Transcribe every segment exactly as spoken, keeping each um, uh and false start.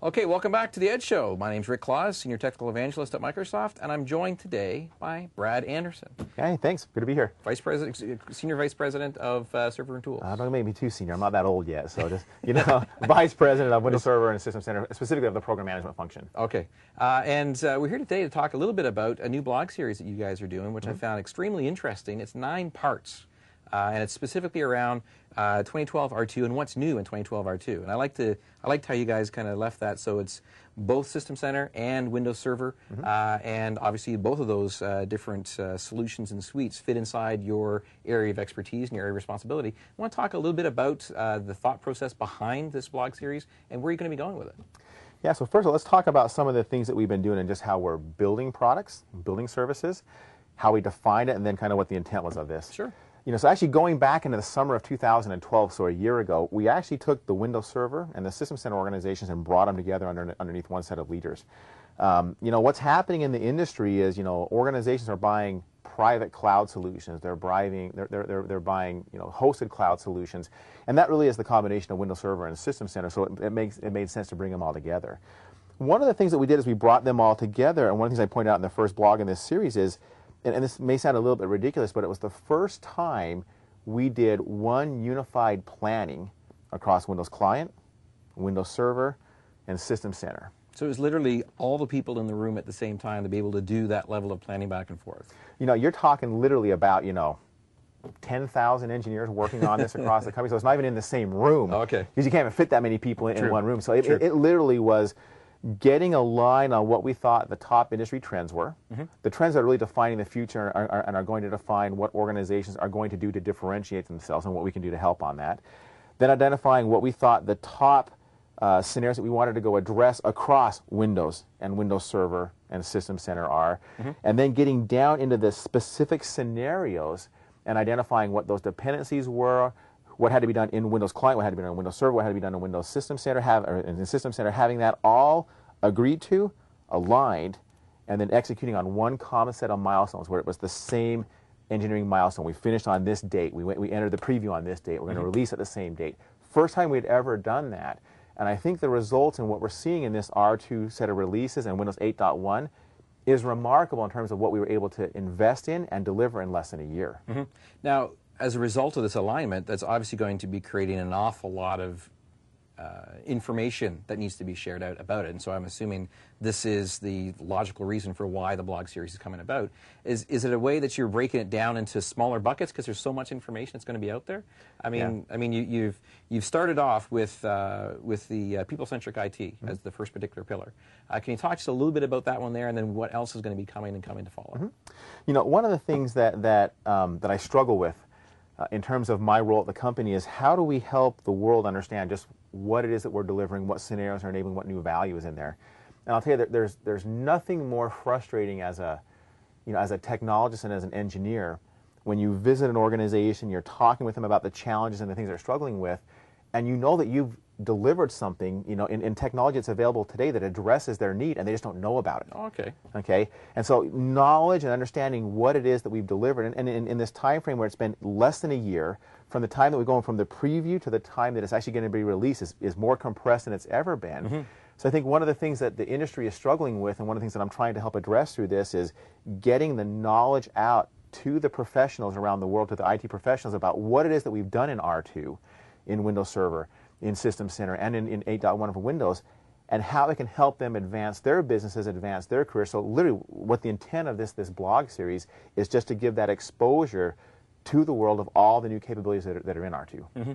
Okay, welcome back to the Edge Show. My name's Rick Claus, Senior Technical Evangelist at Microsoft, and I'm joined today by Brad Anderson. Hey, thanks. Good to be here. Vice President, Senior Vice President of uh, Server and Tools. Uh, don't make me too senior. I'm not that old yet. So just, you know, Vice President of Windows Server and System Center, specifically of the program management function. Okay. Uh, and uh, we're here today to talk a little bit about a new blog series that you guys are doing, which mm-hmm. I found extremely interesting. It's nine parts. Uh, and it's specifically around uh, twenty twelve R two and what's new in twenty twelve R two. And I like to, I liked how you guys kind of left that so it's both System Center and Windows Server, mm-hmm. uh, and obviously both of those uh, different uh, solutions and suites fit inside your area of expertise and your area of responsibility. I want to talk a little bit about uh, the thought process behind this blog series and where you're going to be going with it. Yeah. So first of all, let's talk about some of the things that we've been doing and just how we're building products, building services, how we define it, and then kind of what the intent was of this. Sure. You know, so actually going back into the summer of two thousand twelve, so a year ago, we actually took the Windows Server and the System Center organizations and brought them together under, underneath one set of leaders. Um, you know, what's happening in the industry is, you know, organizations are buying private cloud solutions. They're buying, they're, they're, they're, they're buying, you know, hosted cloud solutions, and that really is the combination of Windows Server and System Center. So it, it makes it made sense to bring them all together. One of the things that we did is we brought them all together, and one of the things I pointed out in the first blog in this series is, and, and this may sound a little bit ridiculous, but it was the first time we did one unified planning across Windows Client, Windows Server, and System Center. So it was literally all the people in the room at the same time to be able to do that level of planning back and forth. You know, you're talking literally about, you know, ten thousand engineers working on this across the company, so it's not even in the same room. Okay. Because you can't even fit that many people in, in one room. So it, True. it, it literally was getting a line on what we thought the top industry trends were, mm-hmm. the trends that are really defining the future are, are, and are going to define what organizations are going to do to differentiate themselves and what we can do to help on that. Then identifying what we thought the top uh, scenarios that we wanted to go address across Windows and Windows Server and System Center are, mm-hmm. and then getting down into the specific scenarios and identifying what those dependencies were, what had to be done in Windows Client, what had to be done in Windows Server, what had to be done in Windows System Center, have, or in the System Center, having that all agreed to, aligned, and then executing on one common set of milestones where it was the same engineering milestone. We finished on this date. We, went, we entered the preview on this date. We're going to mm-hmm. release at the same date. First time we'd ever done that. And I think the results and what we're seeing in this R two set of releases and Windows eight point one is remarkable in terms of what we were able to invest in and deliver in less than a year. Mm-hmm. Now, as a result of this alignment, that's obviously going to be creating an awful lot of uh, information that needs to be shared out about it. And so I'm assuming this is the logical reason for why the blog series is coming about. Is, is it a way that you're breaking it down into smaller buckets because there's so much information that's going to be out there? I mean, yeah. I mean, you, you've you've started off with uh, with the uh, people-centric I T mm-hmm. as the first particular pillar. Uh, can you talk just a little bit about that one there, and then what else is going to be coming and coming to follow? Mm-hmm. You know, one of the things that that um, that I struggle with Uh, in terms of my role at the company is how do we help the world understand just what it is that we're delivering, what scenarios are enabling, what new value is in there. And I'll tell you that there's there's nothing more frustrating as a you know as a technologist and as an engineer when you visit an organization, you're talking with them about the challenges and the things they're struggling with, and you know that you've delivered something, you know, in, in technology that's available today that addresses their need, and they just don't know about it. Oh, okay. Okay. And so knowledge and understanding what it is that we've delivered, and, and in, in this time frame where it's been less than a year, from the time that we're going from the preview to the time that it's actually going to be released is, is more compressed than it's ever been. Mm-hmm. So I think one of the things that the industry is struggling with, and one of the things that I'm trying to help address through this, is getting the knowledge out to the professionals around the world, to the I T professionals, about what it is that we've done in R two, in Windows Server, in System Center, and in, in eight point one for Windows, and how it can help them advance their businesses, advance their career. So literally what the intent of this, this blog series is just to give that exposure to the world of all the new capabilities that are, that are in R two. Mm-hmm.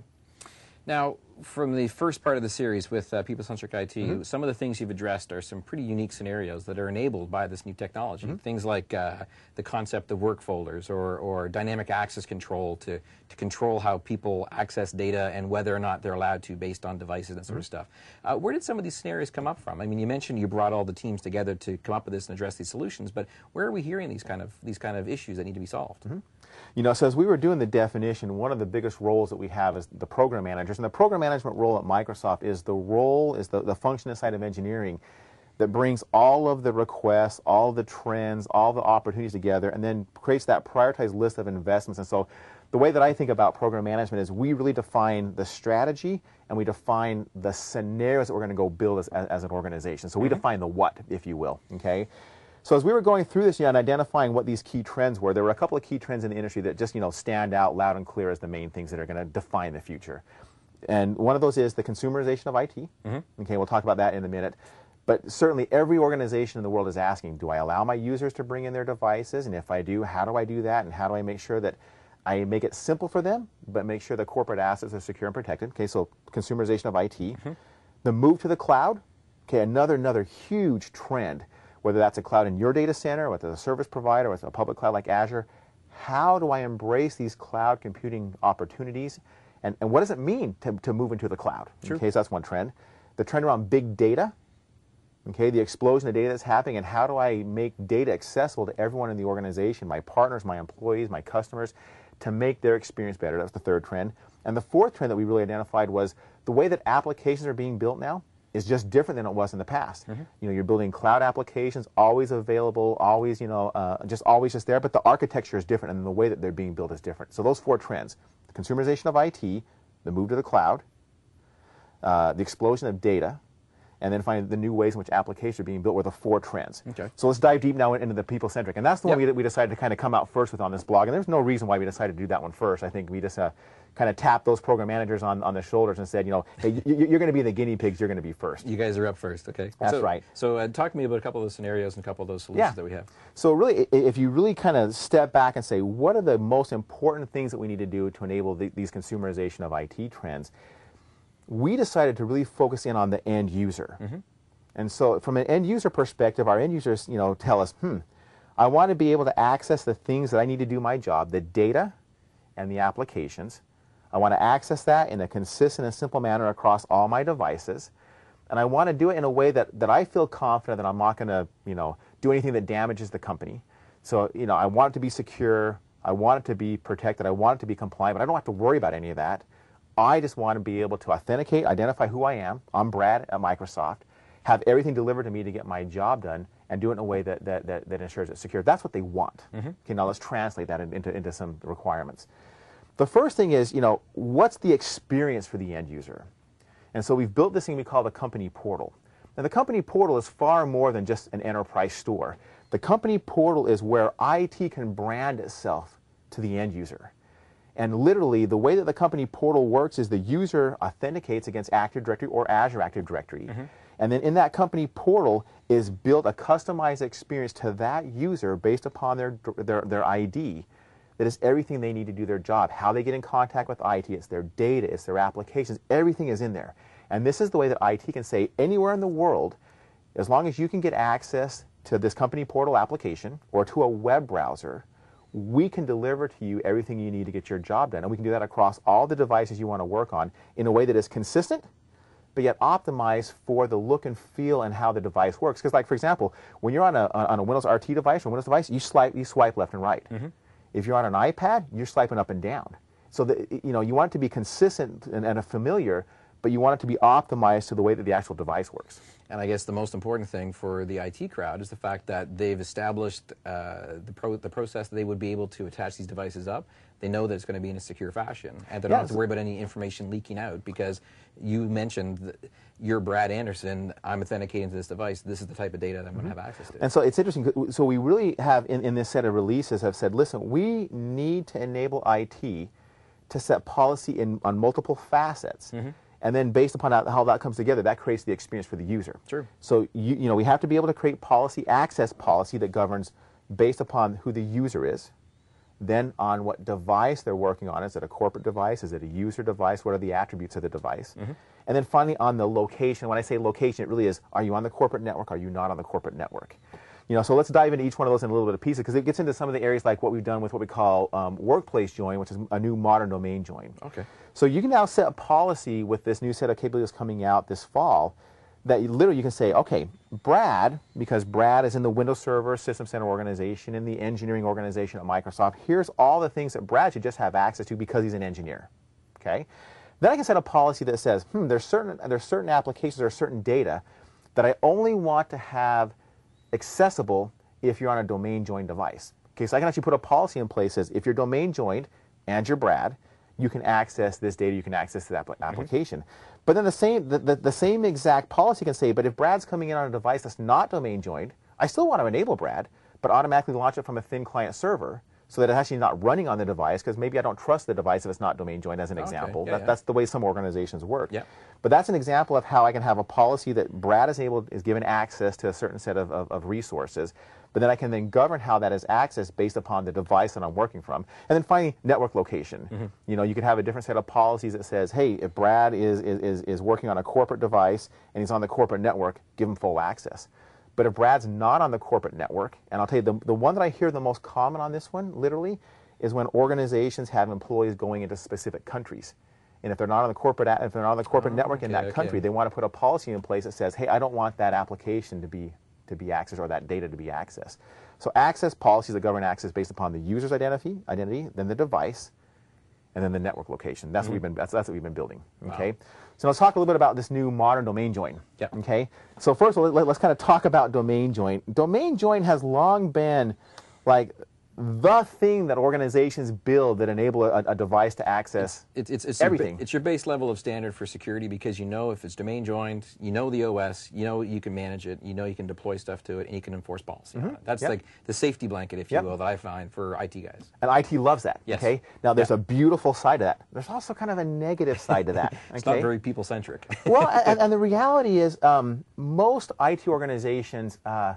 Now, from the first part of the series with uh, people-centric I T, mm-hmm. some of the things you've addressed are some pretty unique scenarios that are enabled by this new technology. Mm-hmm. Things like uh, the concept of work folders or, or dynamic access control to, to control how people access data and whether or not they're allowed to based on devices and that sort mm-hmm. of stuff. Uh, where did some of these scenarios come up from? I mean, you mentioned you brought all the teams together to come up with this and address these solutions, but where are we hearing these kind of, these kind of issues that need to be solved? Mm-hmm. You know, so as we were doing the definition, one of the biggest roles that we have is the program managers. And the program management role at Microsoft is the role, is the, the function inside of engineering that brings all of the requests, all the trends, all the opportunities together, and then creates that prioritized list of investments. And so the the way that I think about program management is we really define the strategy and we define the scenarios that we're going to go build as, as, as an organization. So we mm-hmm. define the what, if you will, okay? So as we were going through this, you know, and identifying what these key trends were, there were a couple of key trends in the industry that just, you know, stand out loud and clear as the main things that are going to define the future. And one of those is the consumerization of I T. Mm-hmm. Okay, we'll talk about that in a minute. But certainly every organization in the world is asking, do I allow my users to bring in their devices? And if I do, how do I do that? And how do I make sure that I make it simple for them, but make sure the corporate assets are secure and protected? Okay, so consumerization of I T. Mm-hmm. The move to the cloud. Okay, another, another huge trend, whether that's a cloud in your data center, whether it's a service provider, whether it's a public cloud like Azure. How do I embrace these cloud computing opportunities? And, and what does it mean to, to move into the cloud? Sure. Okay, so that's one trend. The trend around big data. Okay, the explosion of data that's happening, and how do I make data accessible to everyone in the organization, my partners, my employees, my customers, to make their experience better? That's the third trend. And the fourth trend that we really identified was the way that applications are being built now is just different than it was in the past. Mm-hmm. You know, you're building cloud applications, always available, always, you know, uh, just always just there, but the architecture is different, and the way that they're being built is different. So those four trends: the consumerization of I T, the move to the cloud, uh, the explosion of data, and then find the new ways in which applications are being built were the four trends. Okay. So let's dive deep now into the people-centric. And that's the yep. one we, we decided to kind of come out first with on this blog. And there's no reason why we decided to do that one first. I think we just uh, kind of tapped those program managers on, on the shoulders and said, you know, hey, you, you're going to be the guinea pigs, you're going to be first. You guys are up first, okay. That's so, right. So uh, talk to me about a couple of those scenarios and a couple of those solutions yeah. that we have. So really, if you really kind of step back and say, what are the most important things that we need to do to enable the, these consumerization of I T trends, we decided to really focus in on the end user. Mm-hmm. And so from an end user perspective, our end users, you know, tell us, hmm, I want to be able to access the things that I need to do my job, the data and the applications. I want to access that in a consistent and simple manner across all my devices. And I want to do it in a way that, that I feel confident that I'm not going to, you know, do anything that damages the company. So, you know, I want it to be secure. I want it to be protected. I want it to be compliant, but I don't have to worry about any of that. I just want to be able to authenticate, identify who I am. I'm Brad at Microsoft. Have everything delivered to me to get my job done, and do it in a way that, that, that, that ensures it's secure. That's what they want. Mm-hmm. Okay, now let's translate that into, into some requirements. The first thing is, you know, what's the experience for the end user? And so we've built this thing we call the company portal. Now the company portal is far more than just an enterprise store. The company portal is where I T can brand itself to the end user. And literally, the way that the company portal works is the user authenticates against Active Directory or Azure Active Directory. Mm-hmm. And then in that company portal is built a customized experience to that user based upon their, their, their I D that is everything they need to do their job, how they get in contact with I T, it's their data, it's their applications, everything is in there. And this is the way that I T can say anywhere in the world, as long as you can get access to this company portal application or to a web browser, we can deliver to you everything you need to get your job done. And we can do that across all the devices you want to work on in a way that is consistent, but yet optimized for the look and feel and how the device works. Because, like, for example, when you're on a, on a Windows R T device or Windows device, you swipe, you swipe left and right. Mm-hmm. If you're on an iPad, you're swiping up and down. So that, you know, you want it to be consistent and, and familiar, but you want it to be optimized to the way that the actual device works. And I guess the most important thing for the I T crowd is the fact that they've established uh, the, pro the process that they would be able to attach these devices up. They know that it's going to be in a secure fashion, and they don't yes. have to worry about any information leaking out, because you mentioned that you're Brad Anderson, I'm authenticating to this device, this is the type of data that I'm mm-hmm. going to have access to. And so it's interesting, so we really have, in, in this set of releases, have said, listen, we need to enable I T to set policy in, on multiple facets. Mm-hmm. And then based upon how that comes together, that creates the experience for the user. True. So you, you know, we have to be able to create policy, access policy that governs based upon who the user is, then on what device they're working on. Is it a corporate device? Is it a user device? What are the attributes of the device? Mm-hmm. And then finally on the location. When I say location, it really is, are you on the corporate network? Are you not on the corporate network? You know, so let's dive into each one of those in a little bit of pieces, because it gets into some of the areas like what we've done with what we call um, workplace join, which is a new modern domain join. Okay. So you can now set a policy with this new set of capabilities coming out this fall that you, literally you can say, okay, Brad, because Brad is in the Windows Server System Center organization, in the engineering organization at Microsoft, here's all the things that Brad should just have access to because he's an engineer. Okay. Then I can set a policy that says, hmm, there's certain, there's certain applications or certain data that I only want to have accessible if you're on a domain joined device. Okay, so I can actually put a policy in place that says if you're domain joined, and you're Brad, you can access this data, you can access that application. Mm-hmm. But then the same, the, the, the same exact policy can say, but if Brad's coming in on a device that's not domain joined, I still want to enable Brad, but automatically launch it from a thin client server so that it's actually not running on the device, because maybe I don't trust the device if it's not domain joined, as an okay. example. Yeah, that, yeah. That's the way some organizations work. Yeah. But that's an example of how I can have a policy that Brad is able is given access to a certain set of, of, of resources, but then I can then govern how that is accessed based upon the device that I'm working from. And then finally, network location. Mm-hmm. You know, you could have a different set of policies that says, hey, if Brad is, is, is working on a corporate device and he's on the corporate network, give him full access. But if Brad's not on the corporate network, and I'll tell you, the, the one that I hear the most common on this one, literally, is when organizations have employees going into specific countries. And if they're not on the corporate, if they're not on the corporate oh, network okay, in that okay. country, they want to put a policy in place that says, hey, I don't want that application to be to be accessed or that data to be accessed. So access policies that govern access based upon the user's identity, identity, then the device, and then the network location. That's mm-hmm. what we've been. That's, that's what we've been building. Okay. Wow. So let's talk a little bit about this new modern domain join. Yep. Okay. So first, let, let, let's kind of talk about domain join. Domain join has long been like the thing that organizations build that enable a, a device to access it's, it's, it's everything. Your, it's your base level of standard for security, because you know if it's domain joined, you know the O S, you know you can manage it, you know you can deploy stuff to it, and you can enforce policy. Mm-hmm. That's yep. like the safety blanket, if you yep. will, that I find for I T guys. And I T loves that. Yes. Okay. Now there's yep. a beautiful side to that. There's also kind of a negative side to that. It's okay? not very people-centric. Well, and, and the reality is um, most I T organizations, uh,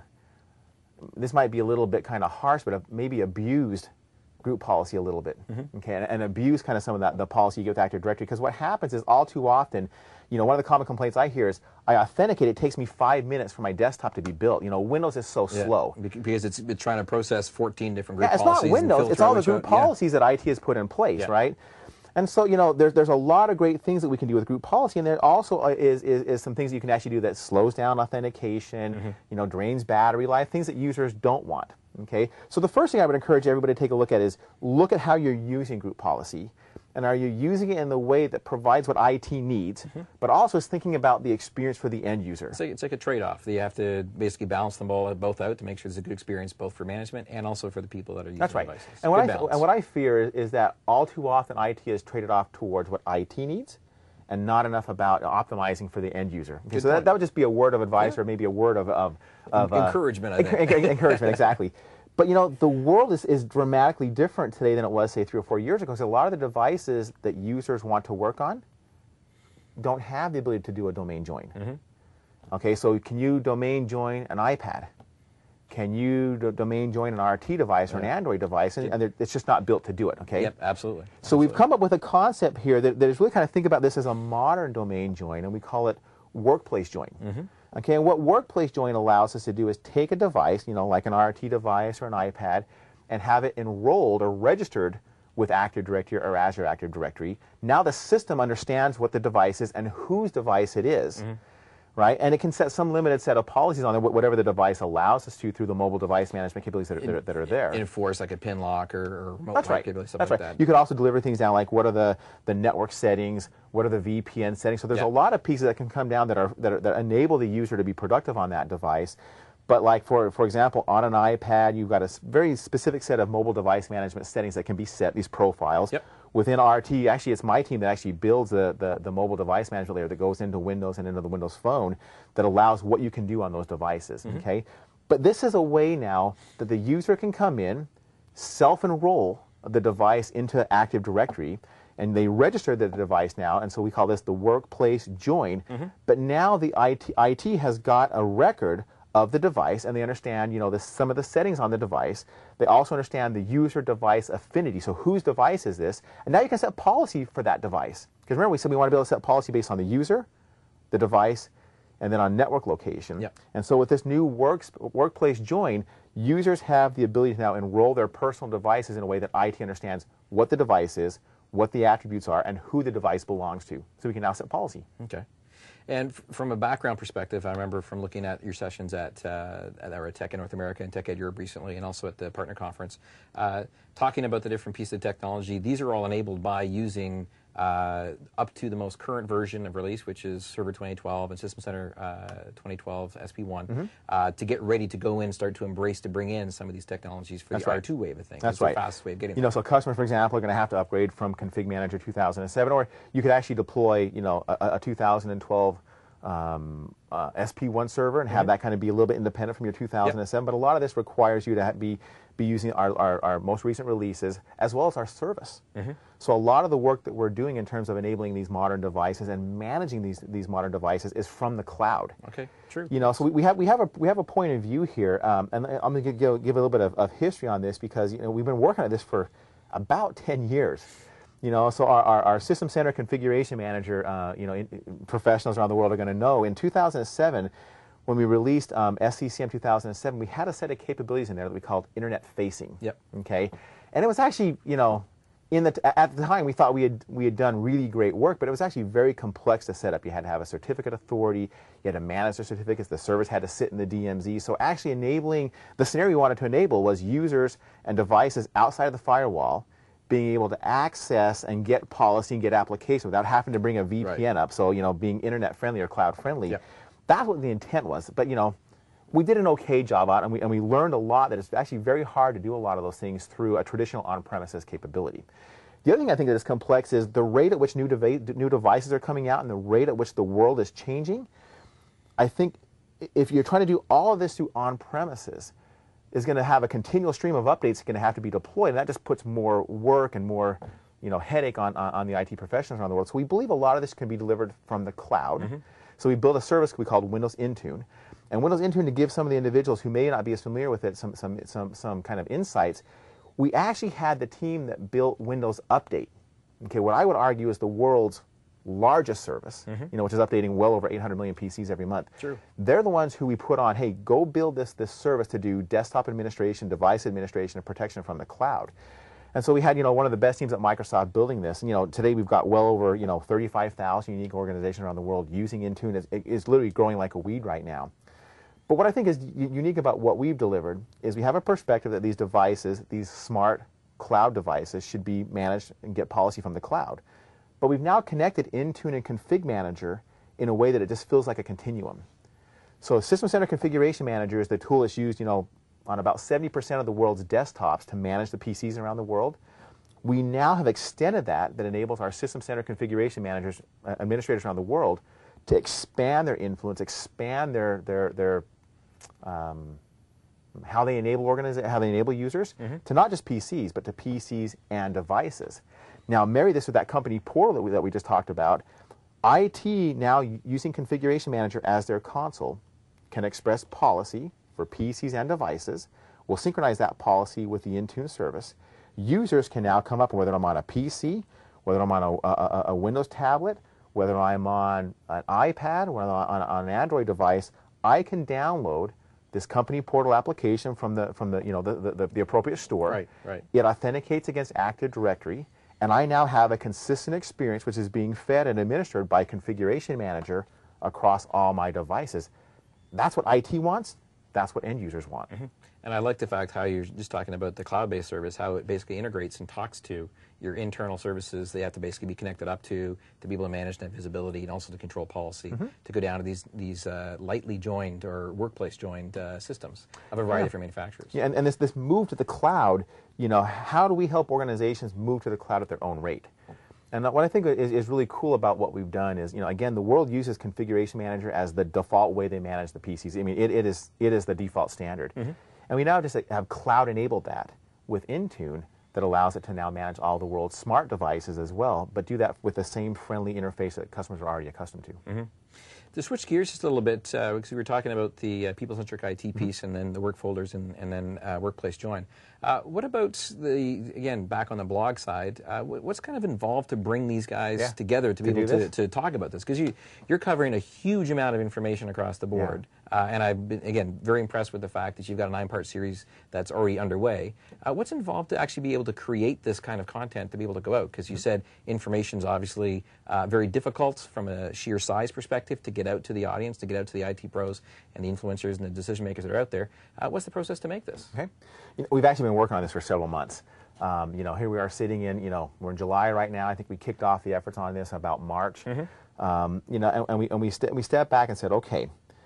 this might be a little bit kind of harsh, but maybe abused group policy a little bit, mm-hmm. okay, and, and abuse kind of some of that the policy you get with Active Directory, because what happens is all too often, you know, one of the common complaints I hear is I authenticate, it takes me five minutes for my desktop to be built. You know, Windows is so yeah, slow because it's, it's trying to process fourteen different group yeah, it's policies. It's not Windows, it's all the group out, policies yeah. that I T has put in place, yeah. right? And so, you know, there's, there's a lot of great things that we can do with group policy, and there also is, is, is some things you can actually do that slows down authentication, mm-hmm. you know, drains battery life, things that users don't want, okay? So the first thing I would encourage everybody to take a look at is look at how you're using group policy, and are you using it in the way that provides what I T needs, mm-hmm. but also is thinking about the experience for the end user. It's like, it's like a trade-off. You have to basically balance them all both out to make sure it's a good experience both for management and also for the people that are using That's right. devices. And what, I, and what I fear is, is that all too often I T is traded off towards what I T needs and not enough about optimizing for the end user. Okay, so that, that would just be a word of advice yeah. or maybe a word of, of, of encouragement, uh, I think. encouragement, exactly. But, you know, the world is, is dramatically different today than it was, say, three or four years ago, because a lot of the devices that users want to work on don't have the ability to do a domain join. Mm-hmm. Okay, so can you domain join an iPad? Can you do domain join an R T device or an Android device? And, and it's just not built to do it, okay? Yep, absolutely. So absolutely. we've come up with a concept here that, that is really kind of think about this as a modern domain join, and we call it workplace join. Mm-hmm. Okay, and what workplace join allows us to do is take a device, you know, like an R T device or an iPad, and have it enrolled or registered with Active Directory or Azure Active Directory. Now the system understands what the device is and whose device it is, mm-hmm. right? And it can set some limited set of policies on there, whatever the device allows us to through the mobile device management capabilities that are, that are, that are there. Enforce like a pin lock or, or remote That's right. capabilities, That's like right. that. You could also deliver things down like what are the, the network settings, what are the V P N settings. So there's yep. a lot of pieces that can come down that are, that are that enable the user to be productive on that device. But like for for example, on an iPad, you've got a very specific set of mobile device management settings that can be set, these profiles. Yep. Within R T, actually it's my team that actually builds the, the, the mobile device management layer that goes into Windows and into the Windows Phone that allows what you can do on those devices, mm-hmm. okay? But this is a way now that the user can come in, self-enroll the device into Active Directory, and they register the device now, and so we call this the workplace join. Mm-hmm. But now the I T, I T has got a record of the device, and they understand, you know, the, some of the settings on the device. They also understand the user device affinity. So whose device is this? And now you can set policy for that device. Because remember, we said we want to be able to set policy based on the user, the device, and then on network location. Yep. And so with this new works, workplace join, users have the ability to now enroll their personal devices in a way that I T understands what the device is, what the attributes are, and who the device belongs to. So we can now set policy. Okay. And f from a background perspective, I remember from looking at your sessions at, uh, at our Tech Ed North America and Tech Ed Europe recently, and also at the partner conference, uh, talking about the different pieces of technology. These are all enabled by using uh, up to the most current version of release, which is Server twenty twelve and System Center uh, twenty twelve S P one, mm-hmm. uh, to get ready to go in and start to embrace, to bring in some of these technologies for That's the right. R two wave of things. That's it's right. the fastest way of getting You there. know, so customers, for example, are going to have to upgrade from Config Manager two thousand seven, or you could actually deploy, you know, a, a two thousand twelve um, uh, S P one server and have mm-hmm. that kind of be a little bit independent from your two thousand seven. Yep. But a lot of this requires you to ha- be be using our, our, our most recent releases as well as our service. Mm-hmm. So a lot of the work that we're doing in terms of enabling these modern devices and managing these these modern devices is from the cloud. Okay, true. You know, so we, we have we have a we have a point of view here, um, and I'm going to give, give a little bit of, of history on this because you know we've been working on this for about ten years. You know, so our, our, our System Center Configuration Manager, uh, you know, in, in professionals around the world are going to know in two thousand seven, when we released um, S C C M two thousand seven, we had a set of capabilities in there that we called internet facing. Yep. Okay, and it was actually, you know, in the at the time we thought we had we had done really great work, but it was actually very complex to set up. You had to have a certificate authority, you had to manage the certificates, the servers had to sit in the D M Z. So actually enabling the scenario we wanted to enable was users and devices outside of the firewall being able to access and get policy and get application without having to bring a V P N right. up. So, you know, being internet friendly or cloud friendly. Yep. That's what the intent was. But, you know, we did an okay job out, and we, and we learned a lot that it's actually very hard to do a lot of those things through a traditional on-premises capability. The other thing I think that is complex is the rate at which new, deva- new devices are coming out and the rate at which the world is changing. I think if you're trying to do all of this through on-premises, is going to have a continual stream of updates going to have to be deployed, and that just puts more work and more, you know, headache on, on, on the I T professionals around the world. So we believe a lot of this can be delivered from the cloud. Mm-hmm. So we built a service we called Windows Intune. And Windows Intune, to give some of the individuals who may not be as familiar with it some, some, some, some kind of insights, we actually had the team that built Windows Update. Okay, what I would argue is the world's largest service, mm-hmm. you know, which is updating well over eight hundred million P Cs every month. True. They're the ones who we put on, hey, go build this, this service to do desktop administration, device administration, and protection from the cloud. And so we had, you know, one of the best teams at Microsoft building this. And, you know, today we've got well over, you know, thirty-five thousand unique organizations around the world using Intune. It's, it's literally growing like a weed right now. But what I think is unique about what we've delivered is we have a perspective that these devices, these smart cloud devices, should be managed and get policy from the cloud. But we've now connected Intune and Config Manager in a way that it just feels like a continuum. So System Center Configuration Manager is the tool that's used, you know, on about seventy percent of the world's desktops to manage the P Cs around the world. We now have extended that, that enables our System Center Configuration Managers, uh, administrators around the world, to expand their influence, expand their their their um, how they enable organiza- how they enable users mm-hmm. to not just P Cs, but to P Cs and devices. Now, marry this with that company portal that we, that we just talked about. I T now, using Configuration Manager as their console, can express policy for P Cs and devices. We'll synchronize that policy with the Intune service. Users can now come up, whether I'm on a P C, whether I'm on a, a, a Windows tablet, whether I'm on an iPad, whether I'm on, on an Android device, I can download this company portal application from the from the you know the, the, the appropriate store. Right, right. It authenticates against Active Directory, and I now have a consistent experience which is being fed and administered by Configuration Manager across all my devices. That's what I T wants. That's what end users want. Mm-hmm. And I like the fact how you're just talking about the cloud-based service, how it basically integrates and talks to your internal services they have to basically be connected up to to be able to manage that visibility and also to control policy, mm-hmm. to go down to these these uh, lightly joined or workplace joined uh, systems of a variety yeah. of different manufacturers. Yeah, and, and this, this move to the cloud, you know, how do we help organizations move to the cloud at their own rate? And what I think is, is really cool about what we've done is, you know, again, the world uses Configuration Manager as the default way they manage the P Cs. I mean, it, it is it is the default standard. Mm-hmm. And we now just have cloud-enabled that with Intune that allows it to now manage all the world's smart devices as well, but do that with the same friendly interface that customers are already accustomed to. Mm-hmm. To switch gears just a little bit, uh, because we were talking about the uh, people-centric I T piece, mm-hmm. and then the work folders, and, and then uh, workplace join. Uh, what about the, again, back on the blog side, uh, what's kind of involved to bring these guys yeah. together to be to able to, to talk about this? Because you, you're covering a huge amount of information across the board. Yeah. Uh, and I've been, again, very impressed with the fact that you've got a nine-part series that's already underway. Uh, what's involved to actually be able to create this kind of content to be able to go out? Because you mm-hmm. said information's obviously uh, very difficult from a sheer size perspective to get out to the audience, to get out to the I T pros and the influencers and the decision makers that are out there. Uh, what's the process to make this? Okay. You know, we've actually been working on this for several months. Um, you know, here we are sitting in, you know, we're in July right now. I think we kicked off the efforts on this about March. Mm-hmm. um, you know, and, and we and we, st we stepped back and said, okay,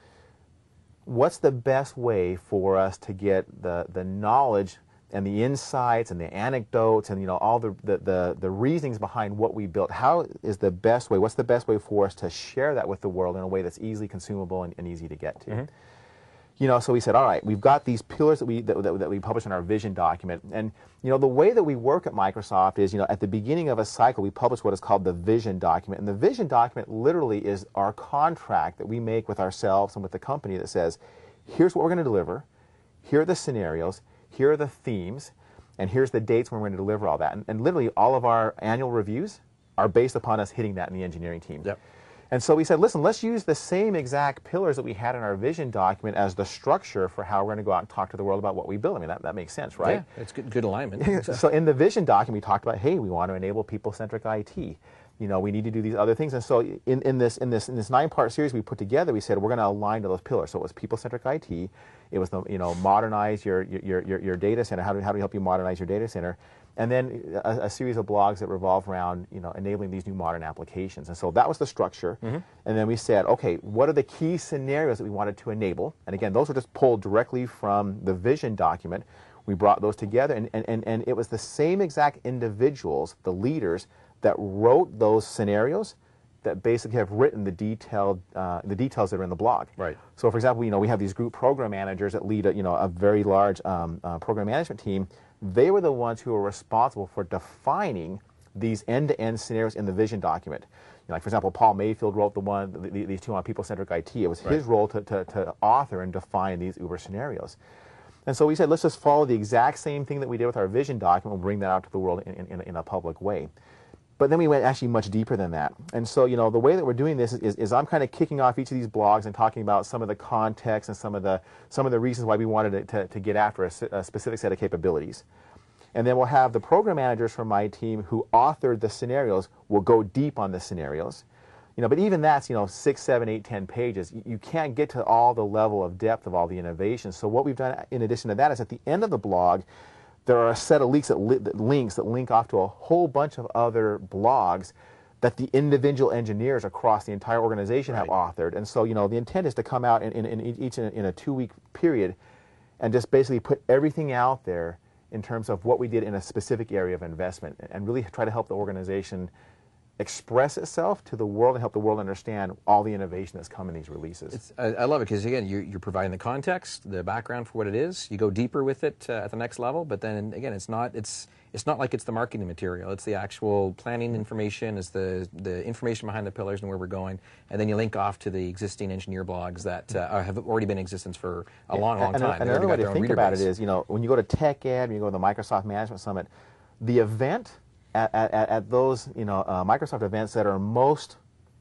what's the best way for us to get the the knowledge and the insights and the anecdotes and, you know, all the, the, the, the reasonings behind what we built? How is the best way, what's the best way for us to share that with the world in a way that's easily consumable and, and easy to get to? Mm-hmm. You know, so we said, all right, we've got these pillars that we, that, that, that we publish in our vision document. And, you know, the way that we work at Microsoft is, you know, at the beginning of a cycle, we publish what is called the vision document. And the vision document literally is our contract that we make with ourselves and with the company that says, here's what we're going to deliver, here are the scenarios, here are the themes, and here's the dates when we're going to deliver all that. And, and literally all of our annual reviews are based upon us hitting that in the engineering team. Yep. And so we said, listen, let's use the same exact pillars that we had in our vision document as the structure for how we're going to go out and talk to the world about what we build. I mean, that, that makes sense, right? Yeah, it's good, good alignment. So in the vision document, we talked about, hey, we want to enable people-centric I T. You know, we need to do these other things. And so in, in this in this in this nine-part series we put together, we said we're going to align to those pillars. So it was people-centric I T. It was the, you know, modernize your your your, your data center. How do how do we help you modernize your data center? And then a, a series of blogs that revolve around, you know, enabling these new modern applications. And so that was the structure. Mm-hmm. And then we said, okay, what are the key scenarios that we wanted to enable? And again, those were just pulled directly from the vision document. We brought those together, and, and, and, and it was the same exact individuals, the leaders, that wrote those scenarios that basically have written the detailed uh, the details that are in the blog. Right. So, for example, you know, we have these group program managers that lead a, you know, a very large um, uh, program management team. They were the ones who were responsible for defining these end-to-end scenarios in the vision document. You know, like, for example, Paul Mayfield wrote the one, the, the, these two on people-centric I T. It was right. his role to, to, to author and define these Uber scenarios. And so we said, let's just follow the exact same thing that we did with our vision document. We'll bring that out to the world in, in, in a public way. But then we went actually much deeper than that. And so, you know, the way that we're doing this is, is, is I'm kind of kicking off each of these blogs and talking about some of the context and some of the, some of the reasons why we wanted to, to, to get after a, a specific set of capabilities. And then we'll have the program managers from my team who authored the scenarios will go deep on the scenarios. You know, but even that's, you know, six, seven, eight, ten pages. You, you can't get to all the level of depth of all the innovations. So what we've done in addition to that is at the end of the blog, there are a set of links that, li that links that link off to a whole bunch of other blogs that the individual engineers across the entire organization right. have authored. And so, you know, the intent is to come out in, in, in each in a, in a two-week period and just basically put everything out there in terms of what we did in a specific area of investment and really try to help the organization express itself to the world and help the world understand all the innovation that's come in these releases. It's, I, I love it because, again, you're, you're providing the context, the background for what it is. You go deeper with it uh, at the next level, but then, again, it's not, it's, it's not like it's the marketing material. It's the actual planning information, it's the, the information behind the pillars and where we're going, and then you link off to the existing engineer blogs that uh, have already been in existence for a long, long and, time. And another way to think about base. it is, you know, when you go to TechEd, when you go to the Microsoft Management Summit, the event At, at, at those, you know, uh, Microsoft events that are most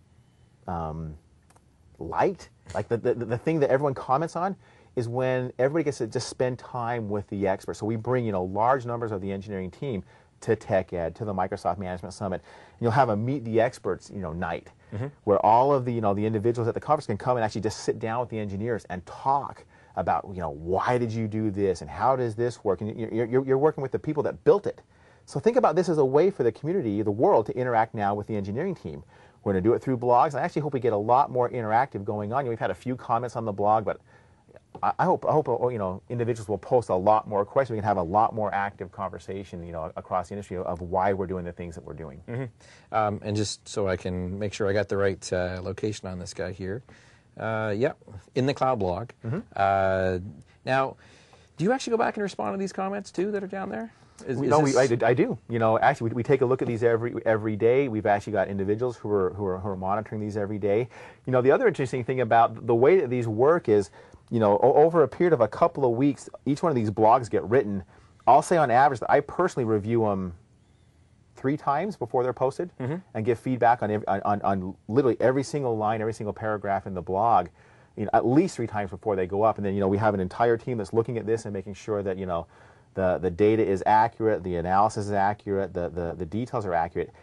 um, liked, like the, the, the thing that everyone comments on, is when everybody gets to just spend time with the experts. So we bring, you know, large numbers of the engineering team to TechEd, to the Microsoft Management Summit. And you'll have a Meet the Experts, you know, night, mm-hmm. where all of the, you know, the individuals at the conference can come and actually just sit down with the engineers and talk about, you know, why did you do this and how does this work? And you're, you're, you're working with the people that built it. So think about this as a way for the community, the world, to interact now with the engineering team. We're going to do it through blogs. I actually hope we get a lot more interactive going on. We've had a few comments on the blog, but I, I hope, I hope you know, individuals will post a lot more questions. We can have a lot more active conversation, you know, across the industry of why we're doing the things that we're doing. Mm-hmm. um, and just so I can make sure I got the right uh, location on this guy here. Uh, yeah, in the cloud blog. Mm-hmm. uh, now, do you actually go back and respond to these comments too that are down there? Is, we, is no, we, I, I do. You know, actually, we, we take a look at these every every day. We've actually got individuals who are, who are who are monitoring these every day. You know, the other interesting thing about the way that these work is, you know, over a period of a couple of weeks, each one of these blogs get written. I'll say on average that I personally review them three times before they're posted, mm-hmm. and give feedback on, every, on on literally every single line, every single paragraph in the blog, you know, at least three times before they go up. And then, you know, we have an entire team that's looking at this and making sure that, you know, The, the data is accurate, the analysis is accurate, the, the, the details are accurate.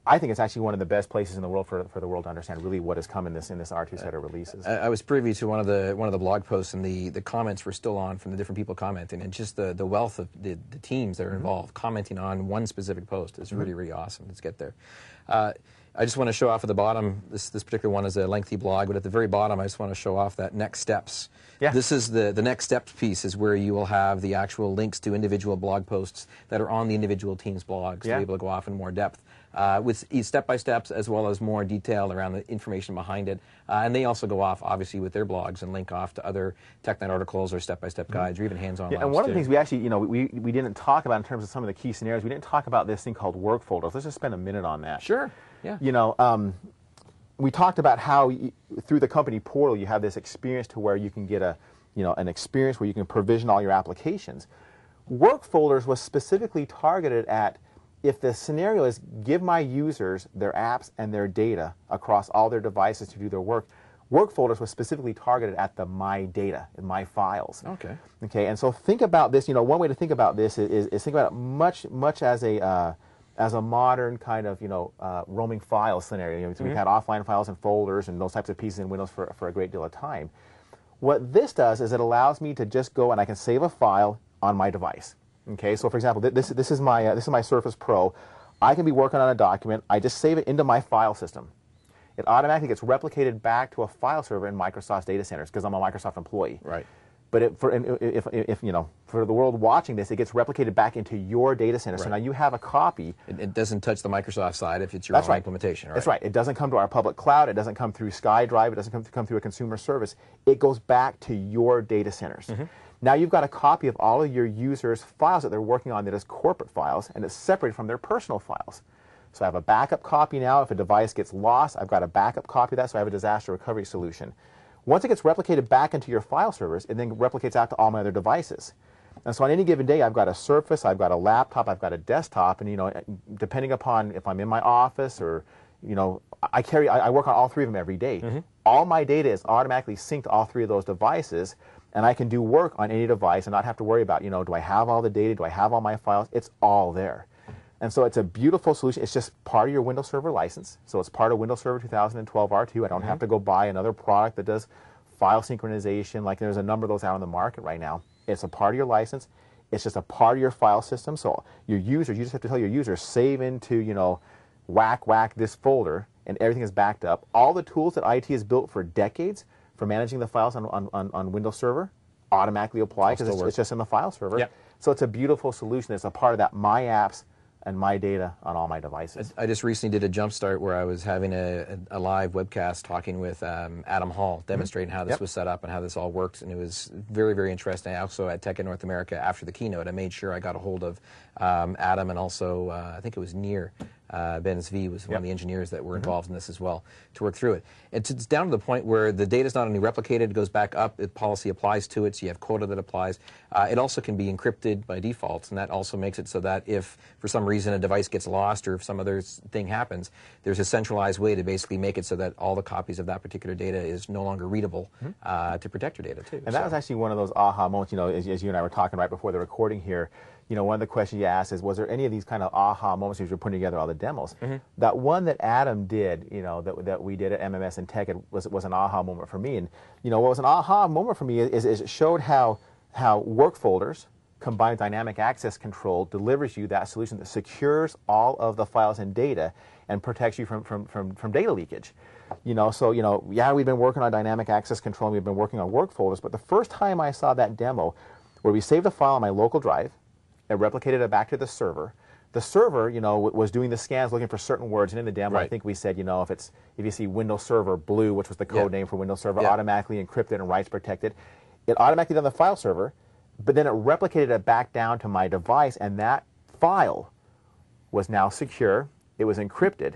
I think it's actually one of the best places in the world for, for the world to understand really what has come in this in this R two set of releases. I, I was privy to one of the one of the blog posts, and the, the comments were still on from the different people commenting, and just the, the wealth of the, the teams that are involved mm-hmm. commenting on one specific post is mm-hmm. really, really awesome. Let's get there. Uh, I just want to show off at the bottom, this, this particular one is a lengthy blog, but at the very bottom I just want to show off that next steps. Yeah. This is the, the next steps piece is where you will have the actual links to individual blog posts that are on the individual teams' blogs yeah. to be able to go off in more depth. Uh, with step-by-steps as well as more detail around the information behind it. Uh, and they also go off, obviously, with their blogs and link off to other TechNet articles or step-by-step mm-hmm. guides or even hands-on yeah, labs, and one too. of the things we actually, you know, we, we didn't talk about in terms of some of the key scenarios, we didn't talk about this thing called work folders. Let's just spend a minute on that. Sure, yeah. You know, um, we talked about how you, through the company portal you have this experience to where you can get a, you know, an experience where you can provision all your applications. Work folders was specifically targeted at if the scenario is give my users their apps and their data across all their devices to do their work, work folders was specifically targeted at the my data and my files. Okay. Okay, and so think about this, you know, one way to think about this is, is, is think about it much, much as a, uh, as a modern kind of, you know, uh, roaming file scenario. You know, so mm-hmm. we've had offline files and folders and those types of pieces in Windows for, for a great deal of time. What this does is it allows me to just go and I can save a file on my device. Okay, so for example, this this is my uh, this is my Surface Pro. I can be working on a document. I just save it into my file system. It automatically gets replicated back to a file server in Microsoft's data centers because I'm a Microsoft employee. Right. But it, for if, if if you know for the world watching this, it gets replicated back into your data center. Right. So now you have a copy. It, it doesn't touch the Microsoft side if it's your That's own right. implementation. Right? That's right. It doesn't come to our public cloud. It doesn't come through SkyDrive. It doesn't come, come through a consumer service. It goes back to your data centers. Mm-hmm. Now you've got a copy of all of your users' files that they're working on that is corporate files, and it's separated from their personal files. So I have a backup copy now. If a device gets lost, I've got a backup copy of that, so I have a disaster recovery solution. Once it gets replicated back into your file servers, it then replicates out to all my other devices. And so on any given day, I've got a Surface, I've got a laptop, I've got a desktop, and you know, depending upon if I'm in my office or, you know, I carry, I, I work on all three of them every day. Mm-hmm. All my data is automatically synced to all three of those devices, and I can do work on any device and not have to worry about, you know, do I have all the data, do I have all my files? It's all there. And so it's a beautiful solution. It's just part of your Windows Server license. So it's part of Windows Server two thousand twelve R two. I don't mm-hmm. have to go buy another product that does file synchronization. Like there's a number of those out on the market right now. It's a part of your license. It's just a part of your file system. So your users, you just have to tell your users, save into, you know, whack, whack this folder, and everything is backed up. All the tools that I T has built for decades for managing the files on, on, on Windows Server automatically apply because it's, it's just in the file server. Yep. So it's a beautiful solution. It's a part of that My Apps and my data on all my devices. I just recently did a jump start where I was having a, a live webcast talking with um, Adam Hall, demonstrating mm-hmm. how this yep. was set up and how this all works, and it was very, very interesting. I also at Tech in North America after the keynote, I made sure I got a hold of um, Adam and also uh, I think it was Near. Uh, Ben Zvi was one yep. of the engineers that were mm-hmm. involved in this as well to work through it. It's, it's down to the point where the data is not only replicated, it goes back up, the policy applies to it, so you have quota that applies. Uh, it also can be encrypted by default, and that also makes it so that if for some reason a device gets lost or if some other thing happens, there's a centralized way to basically make it so that all the copies of that particular data is no longer readable mm-hmm. uh, to protect your data too. And so. that was actually one of those aha moments, you know, as, as you and I were talking right before the recording here. You know, one of the questions you asked is, was there any of these kind of aha moments as you're putting together all the demos? Mm-hmm. That one that Adam did, you know, that, that we did at M M S and Tech it was, was an aha moment for me. And, you know, what was an aha moment for me is, is it showed how, how work folders combined with dynamic access control delivers you that solution that secures all of the files and data and protects you from, from, from, from data leakage. You know, so, you know, yeah, we've been working on dynamic access control and we've been working on work folders, but the first time I saw that demo where we saved a file on my local drive, it replicated it back to the server. The server, you know, was doing the scans, looking for certain words, and in the demo, right. I think we said, you know, if it's if you see Windows Server Blue, which was the code yeah. name for Windows Server, yeah. automatically encrypted and rights protected. It automatically done the file server, but then it replicated it back down to my device, and that file was now secure. It was encrypted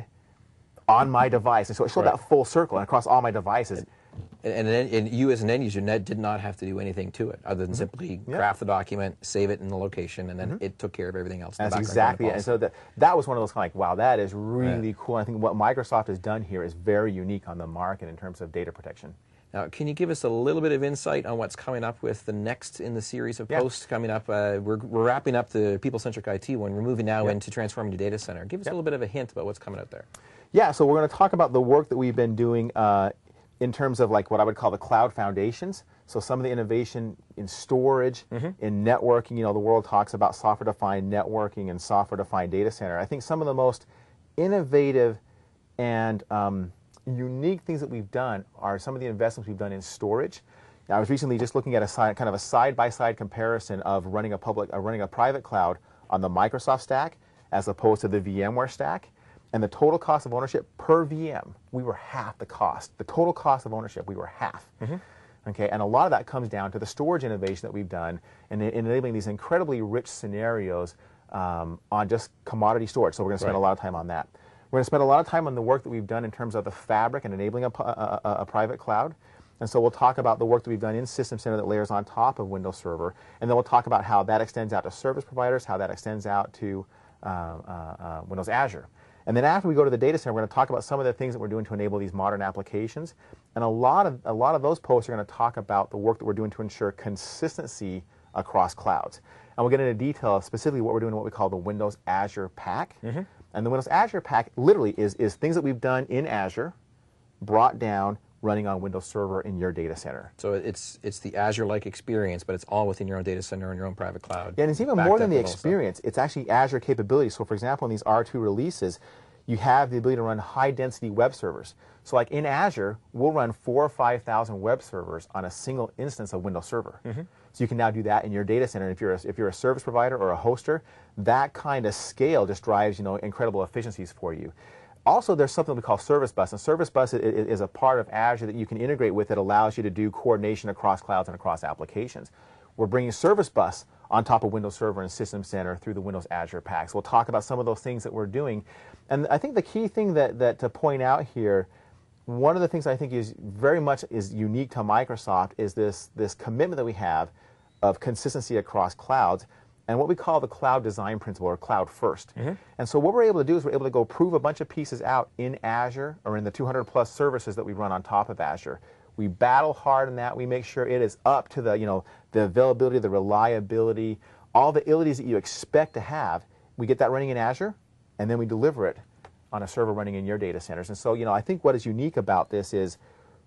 on my device, and so it showed right. that full circle and across all my devices. And, and, and you as an end user net did not have to do anything to it other than mm-hmm. simply yeah. craft the document, save it in the location, and then mm-hmm. it took care of everything else. That's exactly it. And so that, that was one of those kind of like, wow, that is really yeah. cool. I think what Microsoft has done here is very unique on the market in terms of data protection. Now, can you give us a little bit of insight on what's coming up with the next in the series of Yeah. posts coming up? Uh, we're, we're wrapping up the People-Centric I T one. We're moving now Yep. into Transforming Your Data Center. Give us Yep. a little bit of a hint about what's coming out there. Yeah, so we're going to talk about the work that we've been doing uh, in terms of like what I would call the cloud foundations. So some of the innovation in storage, mm-hmm. in networking. You know, the world talks about software-defined networking and software-defined data center. I think some of the most innovative and um, unique things that we've done are some of the investments we've done in storage. Now, I was recently just looking at a side, kind of a side-by-side comparison of running a public, uh, running a private cloud on the Microsoft stack as opposed to the VMware stack. And the total cost of ownership per V M, we were half the cost. The total cost of ownership, we were half. Mm-hmm. Okay, and a lot of that comes down to the storage innovation that we've done and in enabling these incredibly rich scenarios um, on just commodity storage. So we're going to spend Right. a lot of time on that. We're going to spend a lot of time on the work that we've done in terms of the fabric and enabling a, a, a, a private cloud. And so we'll talk about the work that we've done in System Center that layers on top of Windows Server. And then we'll talk about how that extends out to service providers, how that extends out to uh, uh, uh, Windows Azure. And then after we go to the data center, we're going to talk about some of the things that we're doing to enable these modern applications. And a lot of, a lot of those posts are going to talk about the work that we're doing to ensure consistency across clouds. And we'll get into detail specifically what we're doing in what we call the Windows Azure Pack. Mm-hmm. And the Windows Azure Pack literally is, is things that we've done in Azure, brought down, running on Windows Server in your data center. So it's it's the Azure-like experience, but it's all within your own data center and your own private cloud. Yeah, and it's even backed more up than the with all stuff. experience. It's actually Azure capability. So for example, in these R two releases, you have the ability to run high-density web servers. So like in Azure, we'll run four or five thousand web servers on a single instance of Windows Server. Mm-hmm. So you can now do that in your data center. If you're a, if you're a service provider or a hoster, that kind of scale just drives, you know, incredible efficiencies for you. Also, there's something we call Service Bus, and Service Bus is, is a part of Azure that you can integrate with that allows you to do coordination across clouds and across applications. We're bringing Service Bus on top of Windows Server and System Center through the Windows Azure packs. We'll talk about some of those things that we're doing. And I think the key thing that, that to point out here, one of the things I think is very much is unique to Microsoft is this, this commitment that we have of consistency across clouds and what we call the cloud design principle, or cloud first. Mm-hmm. And so what we're able to do is we're able to go prove a bunch of pieces out in Azure or in the two hundred plus services that we run on top of Azure. We battle hard on that. We make sure it is up to the, you know, the availability, the reliability, all the abilities that you expect to have. We get that running in Azure, and then we deliver it on a server running in your data centers. And so, you know, I think what is unique about this is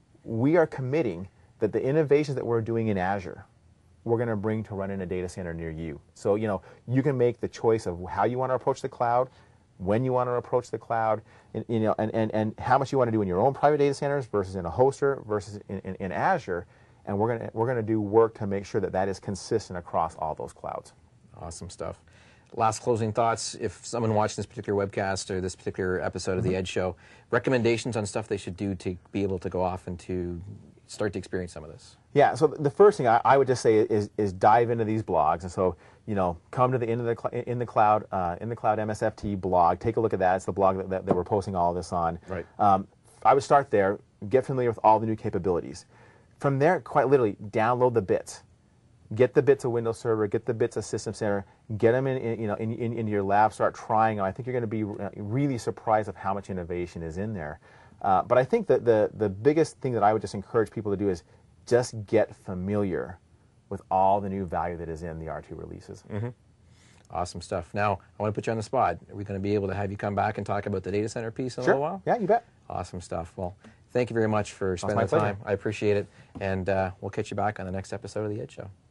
we are committing that the innovations that we're doing in Azure, we're going to bring to run in a data center near you. So, you know, you can make the choice of how you want to approach the cloud, when you want to approach the cloud, and, you know, and, and, and how much you want to do in your own private data centers versus in a hoster versus in, in, in Azure. And we're going to, we're going to do work to make sure that that is consistent across all those clouds. Awesome stuff. Last closing thoughts, if someone watching this particular webcast or this particular episode of mm-hmm. the Edge Show, recommendations on stuff they should do to be able to go off and to start to experience some of this. Yeah, so the first thing I, I would just say is is dive into these blogs, and so you know come to the end of the in the cloud uh, in the cloud M S F T blog. Take a look at that. It's the blog that, that, that we're posting all of this on. Right. Um, I would start there. Get familiar with all the new capabilities. From there, quite literally, download the bits. Get the bits of Windows Server. Get the bits of System Center. Get them in, in you know in, in into your lab. Start trying them. I think you're going to be really surprised of how much innovation is in there. Uh, but I think that the the biggest thing that I would just encourage people to do is just get familiar with all the new value that is in the R two releases. Mm-hmm. Awesome stuff. Now, I want to put you on the spot. Are we going to be able to have you come back and talk about the data center piece in Sure. a little while? Yeah, you bet. Awesome stuff. Well, thank you very much for spending my the time. pleasure. I appreciate it. And uh, we'll catch you back on the next episode of The Edge Show.